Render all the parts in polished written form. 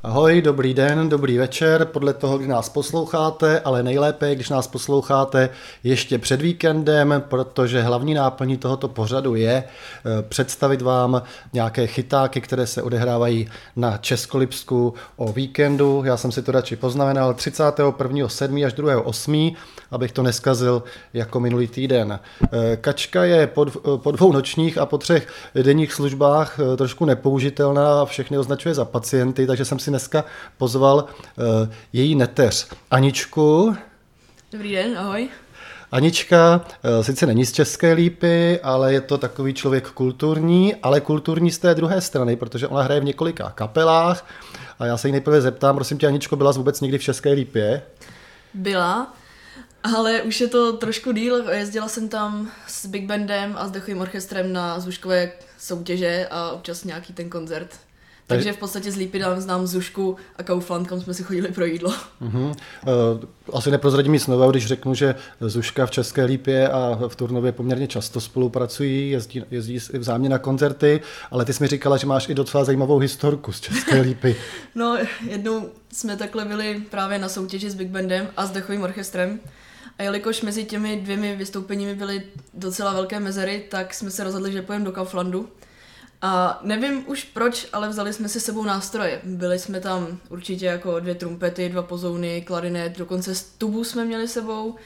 Ahoj, dobrý den, dobrý večer, podle toho, kdy nás posloucháte, ale nejlépe, když nás posloucháte ještě před víkendem, protože hlavní náplní tohoto pořadu je představit vám nějaké chytáky, které se odehrávají na Českolipsku o víkendu. Já jsem si to radši poznamenal 31.7. až 2.8., abych to neskazil jako minulý týden. Kačka je po 2 nočních a po 3 denních službách trošku nepoužitelná a všechny označuje za pacienty, takže jsem si dneska pozval její neteř Aničku. Dobrý den, ahoj. Anička sice není z České Lípy, ale je to takový člověk kulturní, ale kulturní z té druhé strany, protože ona hraje v několika kapelách a já se jí nejprve zeptám, prosím tě, Aničko, byla jsi vůbec někdy v České Lípě? Byla, ale už je to trošku díl. Jezdila jsem tam s Big Bandem a s dechovým orchestrem na Zuškové soutěže a občas nějaký ten koncert. Takže v podstatě z Lípy znám Zušku a Kaufland, kam jsme si chodili pro jídlo. Asi neprozradím nic nového, když řeknu, že Zuška v České Lípě a v Turnově poměrně často spolupracují, jezdí vzájemně na koncerty, ale ty jsi mi říkala, že máš i docela zajímavou historku z České Lípy. No, jednou jsme takhle byli právě na soutěži s Big Bandem a s dechovým orchestrem. A jelikož mezi těmi 2 vystoupeními byly docela velké mezery, tak jsme se rozhodli, že půjdeme do Kauflandu. A nevím už proč, ale vzali jsme si sebou nástroje. Byli jsme tam určitě jako 2 trumpety, 2 pozouny, klarinet, dokonce tubu jsme měli sebou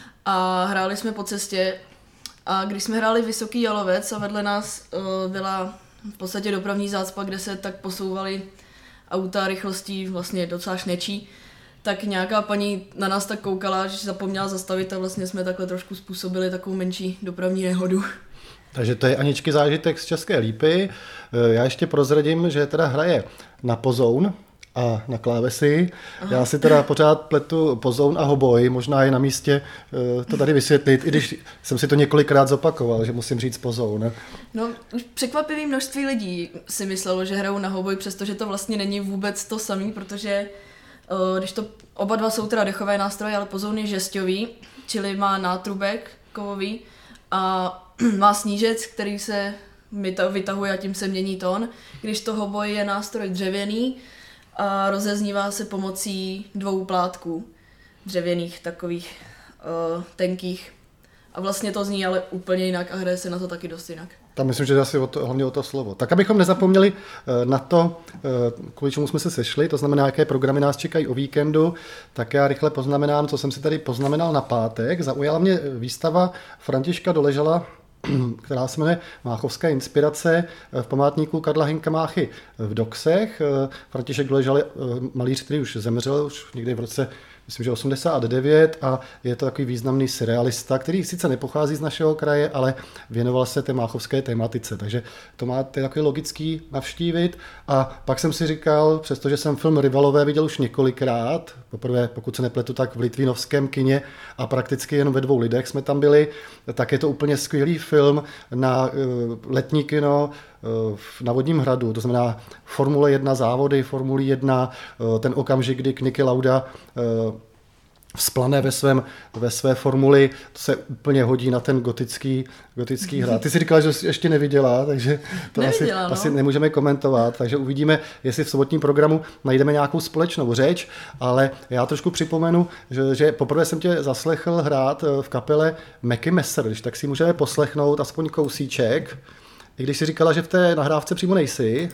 a hráli jsme po cestě. A když jsme hráli Vysoký Jalovec a vedle nás byla v podstatě dopravní zácpa, kde se tak posouvaly auta rychlostí vlastně docela šnečí, tak nějaká paní na nás tak koukala, že zapomněla zastavit a vlastně jsme takhle trošku způsobili takovou menší dopravní nehodu. Takže to je Aničky zážitek z České Lípy. Já ještě prozradím, že teda hraje na pozoun a na klávesy. Aha. Já si teda pořád pletu pozoun a hoboj, možná je na místě to tady vysvětlit, i když jsem si to několikrát zopakoval, že musím říct pozoun. No, už překvapivé množství lidí si myslelo, že hrajou na hoboj, přestože to vlastně není vůbec to samý, protože když to oba dva jsou teda dechové nástroje, ale pozoun je žesťový, čili má nátrubek kovový a má snížec, který se vytahuje a tím se mění tón, když to hoboj je nástroj dřevěný a rozeznívá se pomocí 2 plátků dřevěných, takových tenkých. A vlastně to zní ale úplně jinak a hraje se na to taky dost jinak. Tam myslím, že asi hlavně o to slovo. Tak abychom nezapomněli na to, kvůli čemu jsme se sešli, to znamená, jaké programy nás čekají o víkendu, tak já rychle poznamenám, co jsem si tady poznamenal na pátek. Zaujala mě výstava Františka Doležala, která se jmenuje Máchovské inspirace v památníku Karla Hynka Máchy v Doksech. František Doležal je malíř, který už zemřel už někdy v roce, myslím, že 89 a je to takový významný surrealista, který sice nepochází z našeho kraje, ale věnoval se té máchovské tematice, takže to máte takový logický navštívit. A pak jsem si říkal, přestože jsem film Rivalové viděl už několikrát, poprvé, pokud se nepletu, tak v litvínovském kině a prakticky jenom ve 2 lidech jsme tam byli, tak je to úplně skvělý film na letní kino na Vodním hradu, to znamená Formule 1 závody, Formule 1, ten okamžik, kdy Niki Lauda vzplane ve své formuli, to se úplně hodí na ten gotický hrad. Ty jsi říkala, že jsi ještě neviděla, takže to asi nemůžeme komentovat, takže uvidíme, jestli v sobotním programu najdeme nějakou společnou řeč, ale já trošku připomenu, že poprvé jsem tě zaslechl hrát v kapele Meky Messer, když tak si můžeme poslechnout aspoň kousíček, i když jsi říkala, že v té nahrávce přímo nejsi.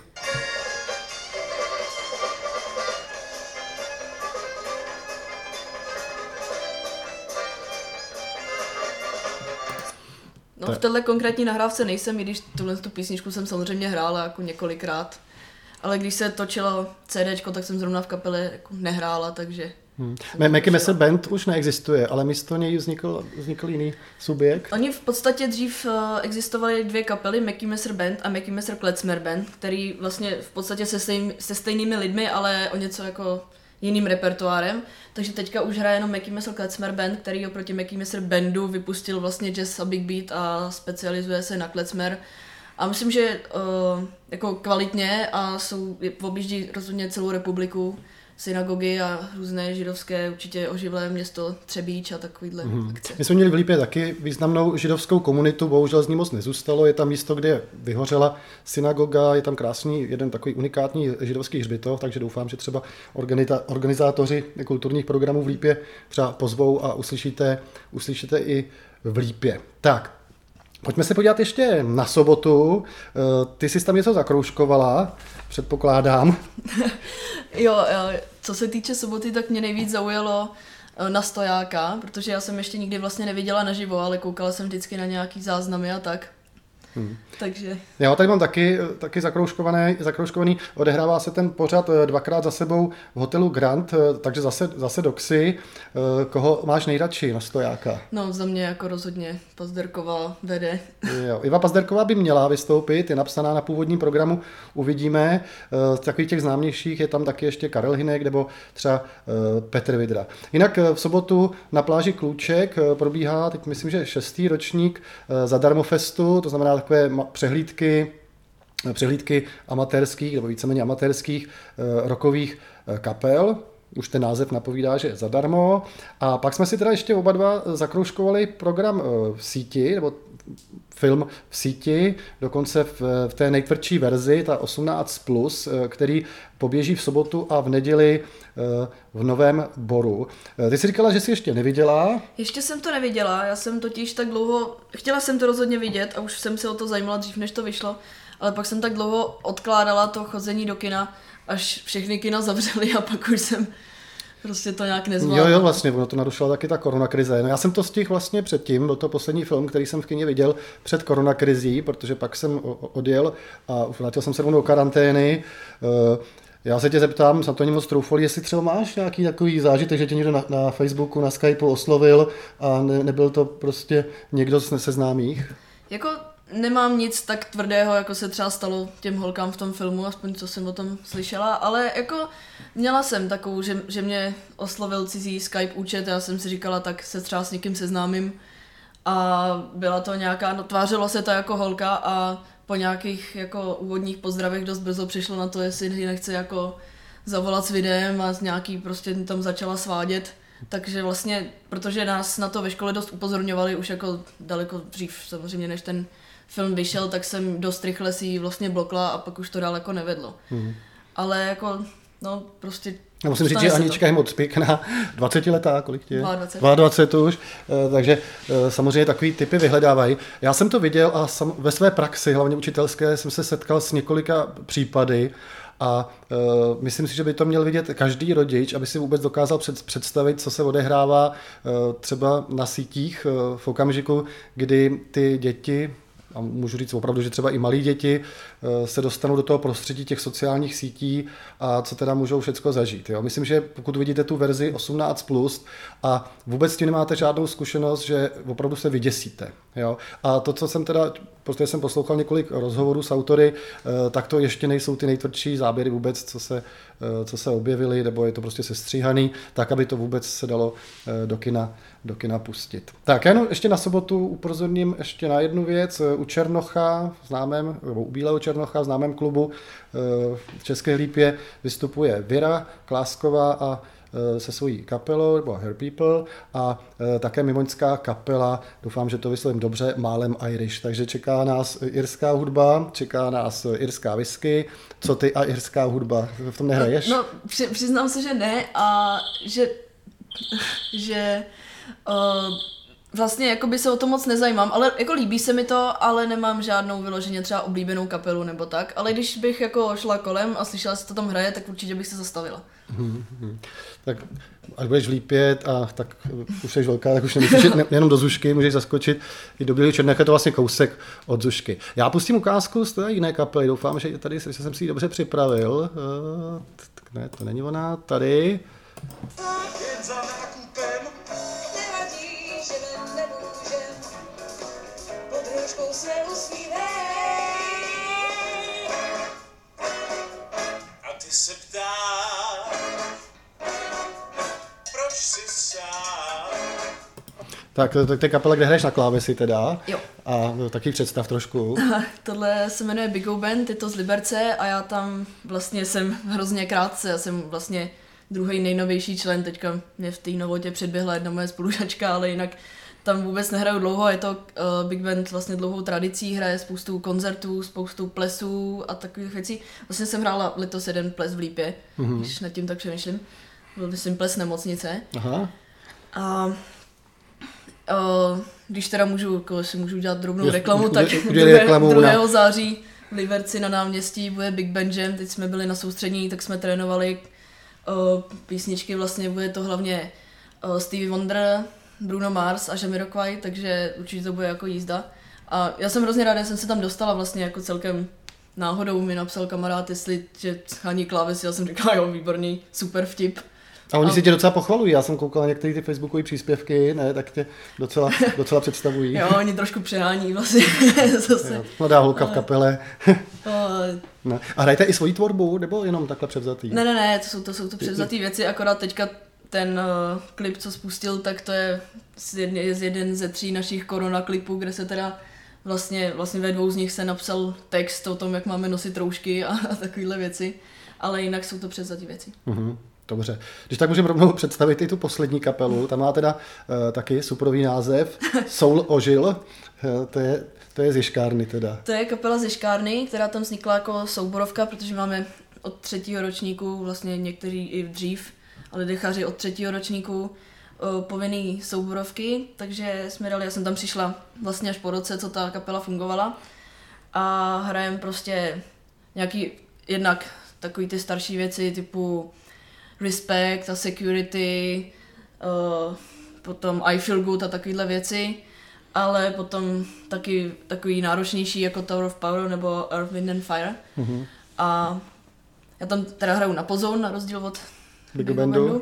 No v téhle konkrétní nahrávce nejsem, i když tu písničku jsem samozřejmě hrála jako několikrát. Ale když se točilo CDčko, tak jsem zrovna v kapele jako nehrála, takže... Meky Messer Band už neexistuje, ale místo něj vznikl jiný subjekt. Oni v podstatě dřív existovaly 2 kapely, Meky Messer Band a Meky Messer Klezmer Band, který vlastně v podstatě se stejnými lidmi, ale o něco jako jiným repertoárem. Takže teďka už hraje jenom Meky Messer Klezmer Band, který oproti Meky Messer Bandu vypustil vlastně jazz a big beat a specializuje se na klezmer A myslím, že jako kvalitně a objíždí rozhodně celou republiku, synagogy a různé židovské, určitě oživlé město Třebíč a takovýhle akce. My jsme měli v Lípě taky významnou židovskou komunitu, bohužel z ní moc nezůstalo. Je tam místo, kde vyhořela synagoga, je tam krásný jeden takový unikátní židovský hřbitov, takže doufám, že třeba organizátoři kulturních programů v Lípě třeba pozvou a uslyšíte i v Lípě. Tak, pojďme se podívat ještě na sobotu. Ty jsi tam něco zakroužkovala, předpokládám. Jo, co se týče soboty, tak mě nejvíc zaujalo na stojáka, protože já jsem ještě nikdy vlastně neviděla naživo, ale koukala jsem vždycky na nějaký záznamy a tak. Takže... Já tady mám taky zakroužkovaný. Odehrává se ten pořad dvakrát za sebou v hotelu Grand, takže zase doxy. Koho máš nejradši na stojáka? No, za mě jako rozhodně Pazderková vede. Jo, Iva Pazderková by měla vystoupit, je napsaná na původním programu, uvidíme. Z takových těch známějších je tam taky ještě Karel Hynek nebo třeba Petr Vidra. Jinak v sobotu na pláži Kluček probíhá, teď myslím, že 6. ročník Zadarmo festu, to znamená takové přehlídky amatérských nebo víceméně amatérských rockových kapel. Už ten název napovídá, že zadarmo. A pak jsme si teda ještě oba dva zakroužkovali program v síti, nebo film v síti, dokonce v té nejtvrdší verzi, ta 18+, který poběží v sobotu a v neděli v Novém Boru. Ty jsi říkala, že jsi ještě neviděla? Ještě jsem to neviděla, já jsem totiž tak dlouho, chtěla jsem to rozhodně vidět a už jsem se o to zajímala dřív, než to vyšlo, ale pak jsem tak dlouho odkládala to chození do kina, až všechny kina zavřely a pak už jsem prostě to nějak nezvládla. Jo, vlastně, ono to narušila taky ta koronakrize. No, já jsem to stihl vlastně předtím, byl to poslední film, který jsem v kině viděl před koronakrizí, protože pak jsem odjel a vrátil jsem se do karantény. Já se tě zeptám, jsem to ani moc troufal, jestli třeba máš nějaký takový zážitek, že tě někdo na Facebooku, na Skypeu oslovil a nebyl to prostě někdo se známých? Jako nemám nic tak tvrdého, jako se třeba stalo těm holkám v tom filmu, aspoň co jsem o tom slyšela, ale jako měla jsem takovou, že mě oslovil cizí Skype účet a já jsem si říkala, tak se třeba s někým seznámím a byla to nějaká, no tvářilo se to jako holka a po nějakých jako úvodních pozdravech dost brzo přišlo na to, jestli nechce jako zavolat s videem a nějaký prostě tam začala svádět. Takže vlastně, protože nás na to ve škole dost upozorňovali už jako daleko dřív samozřejmě, než ten film vyšel, tak jsem dost rychle si ji vlastně blokla a pak už to daleko nevedlo. Ale jako, no prostě... Já musím říct, že Anička je moc pěkná, 20letá, kolik tě je? 22 už, takže samozřejmě takový typy vyhledávají. Já jsem to viděl a ve své praxi, hlavně učitelské, jsem se setkal s několika případy a myslím si, že by to měl vidět každý rodič, aby si vůbec dokázal představit, co se odehrává třeba na sítích v okamžiku, kdy ty děti, a můžu říct opravdu, že třeba i malí děti se dostanou do toho prostředí těch sociálních sítí a co teda můžou všecko zažít. Jo? Myslím, že pokud vidíte tu verzi 18+ a vůbec s tím nemáte žádnou zkušenost, že opravdu se vyděsíte. Jo? A to, co jsem teda, protože jsem poslouchal několik rozhovorů s autory, tak to ještě nejsou ty nejtvrdší záběry vůbec, co se objevily, nebo je to prostě sestříhaný, tak, aby to vůbec se dalo do kina pustit. Tak, já jenom ještě na sobotu upozorním ještě na jednu věc. U Černocha, u Bílého Černocha, v známém klubu v České Lípě vystupuje Věra Klásková a se svojí kapelou, nebo Her People, a také mimoňská kapela, doufám, že to vyslovím dobře, Málem Irish. Takže čeká nás irská hudba, čeká nás irská whisky. Co ty a irská hudba? V tom nehraješ? No, přiznám se, že ne a že vlastně jakoby se o to moc nezajímám, ale jako líbí se mi to, ale nemám žádnou vyloženě třeba oblíbenou kapelu nebo tak, ale když bych jako šla kolem a slyšela, že to tam hraje, tak určitě bych se zastavila. Tak až budeš v Lípě, tak už jsi velká, tak už nemusíš jenom do Zušky, můžeš zaskočit i do Bílého Černocha, je to vlastně kousek od Zušky. Já pustím ukázku z té jiné kapely, doufám, že tady jsem si ji dobře připravil. Ne, to není ona, tady. Tak to je kapela, kde hraješ na klávesi teda. Jo. A taky představ trošku. Tohle se jmenuje Big O Band, je to z Liberce a já tam vlastně jsem hrozně krátce, já jsem vlastně druhý nejnovější člen, teďka mě v té novotě předběhla jedna moje spolužačka, ale jinak tam vůbec nehraju dlouho, je to Big Band vlastně dlouhou tradicí, hraje spoustu koncertů, spoustu plesů a takových věcí. Vlastně jsem hrála letos jeden ples v Lípě, když nad tím tak přemýšlím. Byl myslím ples nemocnice. Aha. A když teda můžu udělat drobnou reklamu, tak 2. září v Liberci na náměstí bude Big Band Jam, teď jsme byli na soustředění, tak jsme trénovali písničky, vlastně bude to hlavně Stevie Wonder, Bruno Mars a Jamiroquai, takže určitě to bude jako jízda. A já jsem hrozně ráda, že jsem se tam dostala vlastně jako celkem náhodou, mi napsal kamarád, jestli že schání klávesy, já jsem říkala, jo, výborný, super vtip. A oni si tě docela pochvalují, já jsem koukal na některé ty facebookové příspěvky, ne, tak tě docela představují. Jo, oni trošku přehání vlastně zase. Mladá holka v kapele. No. A hrajete i svoji tvorbu, nebo jenom takhle převzatý? Ne, to jsou převzatý věci, akorát teďka ten klip, co spustil, tak to je jeden ze 3 našich korona klipů, kde se teda vlastně ve 2 z nich se napsal text o tom, jak máme nosit roušky a takovéhle věci, ale jinak jsou to převzatý věci. Dobře. Když tak můžeme rovnou představit i tu poslední kapelu, tam má teda taky suprový název Soul Ožil, to je z Ješkárny teda. To je kapela z Ješkárny, která tam vznikla jako souborovka, protože máme od 3. ročníku, vlastně někteří i dřív, ale dechaři od 3. ročníku povinný souborovky, takže jsme dali, já jsem tam přišla vlastně až po roce, co ta kapela fungovala a hrajeme prostě nějaký jednak takový ty starší věci typu Respect a Security, potom I Feel Good a takovýhle věci, ale potom taky takový náročnější jako Tower of Power nebo Earth, Wind and Fire. A já tam teda hraju na pozón, na rozdíl od Big Bandu.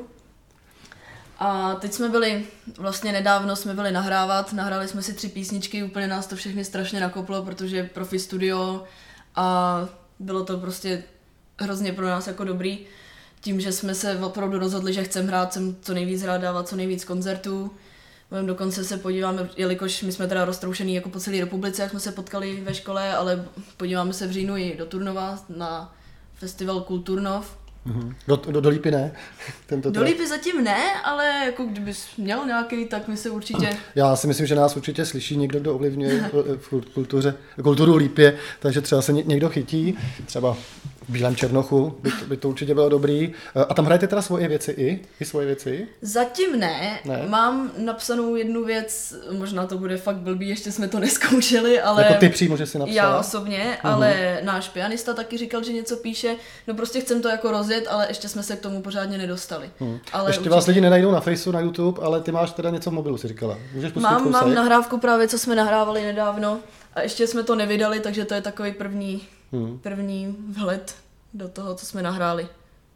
A teď jsme byli, vlastně nedávno jsme byli nahrali jsme si 3 písničky, úplně nás to všechny strašně nakoplo, protože profi studio a bylo to prostě hrozně pro nás jako dobrý. Tím, že jsme se opravdu rozhodli, že chceme hrát, sem co nejvíc hrát, dávat co nejvíc koncertů. Dokonce se podíváme, jelikož my jsme teda roztroušený jako po celé republice, jak jsme se potkali ve škole, ale podíváme se v říjnu i do Turnova na festival Kulturnov. Do Lípy ne? Do Lípy zatím ne, ale jako kdybys měl nějaký, tak my se určitě... Já si myslím, že nás určitě slyší někdo, kdo ovlivňuje kulturu Lípě, takže třeba se někdo chytí, třeba v Bílém Černochu, by to určitě bylo dobrý. A tam hrajete teda svoje věci i svoje věci? Zatím ne. Mám napsanou jednu věc, možná to bude fakt blbý, ještě jsme to neskoušeli, ale... Jako ty přímo, že si napsal? Já osobně, ale náš pianista taky říkal, že něco píše. No prostě chcem to jako rozjet, ale ještě jsme se k tomu pořádně nedostali. Ale ještě vás lidi nenajdou na Faceu, na YouTube, ale ty máš teda něco v mobilu, si říkala. Můžeš pustit kousek? Mám nahrávku právě, co jsme nahrávali nedávno a ještě jsme to nevydali, takže to je takový první vhled do toho, co jsme nahráli.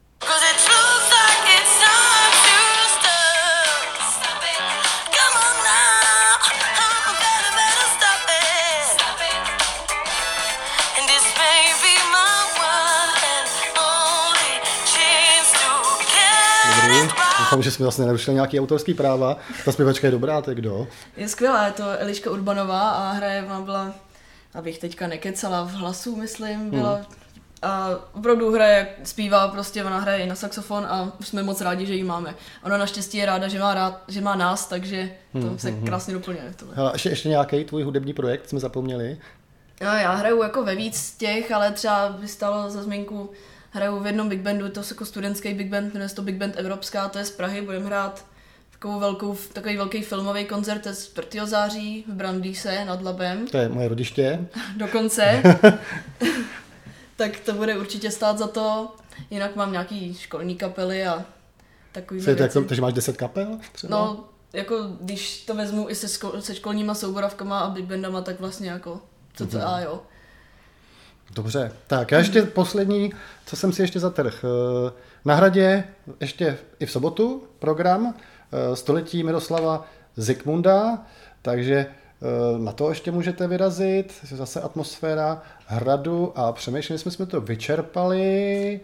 Doufám, že jsme vlastně nenarušili nějaký autorský práva. Ta zpěvačka je dobrá, to je kdo? Je skvělá, je to Eliška Urbanová a byla, abych teďka nekecala, v hlasu, myslím, byla a opravdu zpívá prostě, ona hraje i na saxofon a už jsme moc rádi, že ji máme. Ona naštěstí je ráda, že má nás, takže to se krásně doplňuje. A ještě nějaký tvůj hudební projekt, jsme zapomněli? Já hraju jako ve víc těch, ale třeba by stalo za zmínku, hraju v jednom big bandu, to je jako studentský big band, jmenuje se to Big Band Evropská, to je z Prahy, budeme hrát takový velký filmový koncert, to je 4. září v Brandýse nad Labem. To je moje rodiště. Dokonce. Tak to bude určitě stát za to. Jinak mám nějaký školní kapely a takový věci. Takže máš 10 kapel? Třeba? No, jako když to vezmu i se školníma souborovkama a big bandama, tak vlastně jako cca jo. Dobře, tak já ještě poslední, co jsem si ještě zatrhl. Na Hradě ještě i v sobotu program století Miroslava Zikmunda, takže na to ještě můžete vyrazit, zase atmosféra Hradu a přemýšleli jsme to vyčerpali.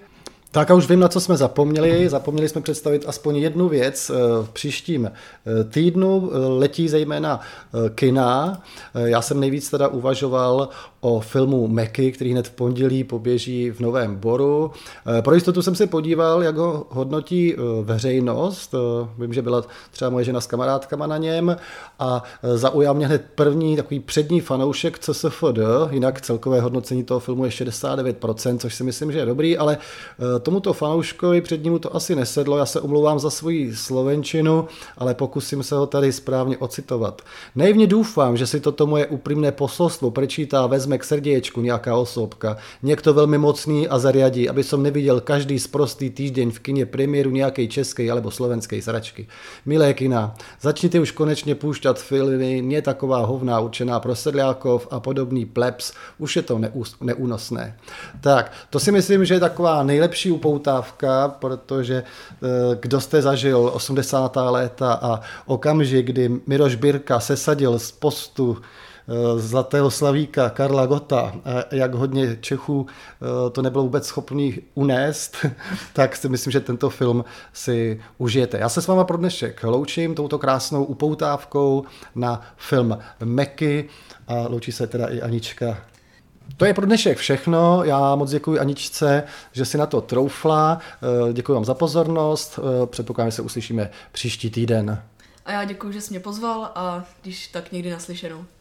Tak a už vím, na co jsme zapomněli. Zapomněli jsme představit aspoň jednu věc. V příštím týdnu letí zejména kina. Já jsem nejvíc teda uvažoval o filmu Meky, který hned v pondělí poběží v Novém Boru. Pro jistotu jsem se podíval, jak ho hodnotí veřejnost. Vím, že byla třeba moje žena s kamarádkama na něm a zaujal mě hned první takový přední fanoušek CSFD, jinak celkové hodnocení toho filmu je 69%, což si myslím, že je dobrý, ale tomuto fanouškovi přednímu to asi nesedlo. Já se omlouvám za svoji slovenčinu, ale pokusím se ho tady správně ocitovat. Naivně doufám, že si toto moje upřímné posolstvo prečítá, vezme k srdiečku nějaká osobka, někdo velmi mocný a zariadí, aby som neviděl každý sprostý týždeň v kině premiéru nějakej českej alebo slovenskej sračky. Milé kina, začněte už konečně púšťat filmy, nie taková hovná určená pro sedliákov a podobný plebs, už je to neúnosné. Tak, to si myslím, že je taková nejlepší upoutávka, protože kdo jste zažil 80. léta a okamžik, kdy Miroš Birka sesadil z postu zlatého slavíka Karla Gotta, jak hodně Čechů to nebylo vůbec schopný unést, tak si myslím, že tento film si užijete. Já se s váma pro dnešek loučím touto krásnou upoutávkou na film Meky a loučí se teda i Anička. To je pro dnešek všechno. Já moc děkuji Aničce, že si na to troufla. Děkuji vám za pozornost. Předpokládám, že se uslyšíme příští týden. A já děkuji, že jsi mě pozval a když tak někdy naslyšenou.